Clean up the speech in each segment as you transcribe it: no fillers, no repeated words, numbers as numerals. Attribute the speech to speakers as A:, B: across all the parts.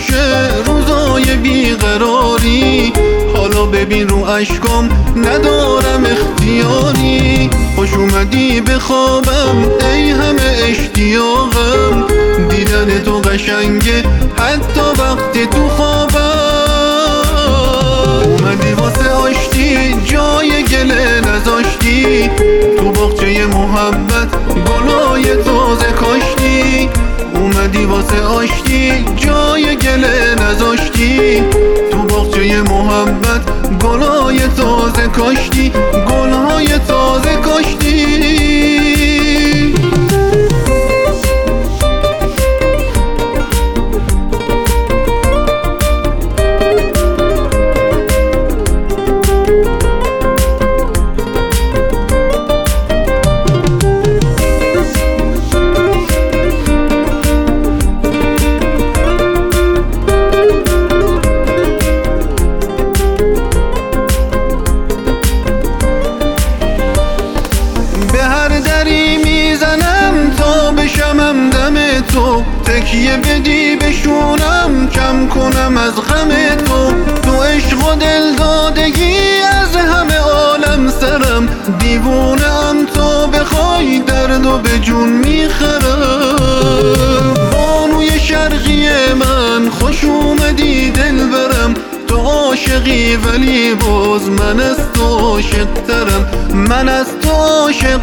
A: میشه روزای بیقراری. حالا ببین رو اشکام ندارم اختیاری. خوش اومدی به خوابم ای همه اشتیاقم. دیدن تو قشنگه حتی وقتی تو خوابم. اومدی واسه آشتی جای گله نذاشتی. تو باغچه محبت گلای تازه کاشتی. اومدی واسه آشتی جای گله نذاشتی. تو باغچه محبت گلای تازه کاشتی. گلهای تازه کاشتی. تکیه بدی بشونم کم کنم از غم تو. تو عشق و دلدادگی از همه عالم سرم. دیوونم تو بخوای درد و به جون میخرم. بانوی شرقی من خوش اومدی دل برم. تو عاشقی ولی باز من از تو عاشق ترم. من از تو عاشق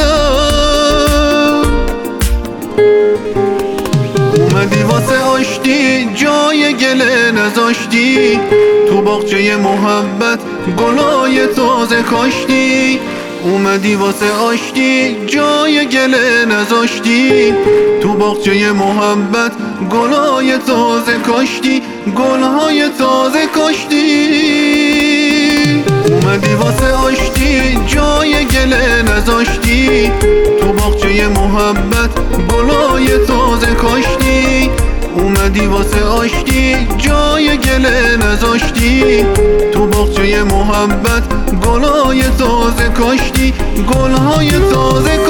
A: ترم. اومدی واسه آشتی جای گله نذاشتی. تو باغچه محبت گلای تازه کاشتی. اومدی واسه آشتی جای گله نذاشتی. تو باغچه محبت گلای تازه کاشتی. گلهای تازه کاشتی. اومدی واسه آشتی جای گله نذاشتی. تو باغچه محبت گلای تازه کاشتی. اومدی واسه آشتی جای گله نذاشتی. تو باغچه محبت گلای تازه کاشتی. گلهای تازه کاشتی.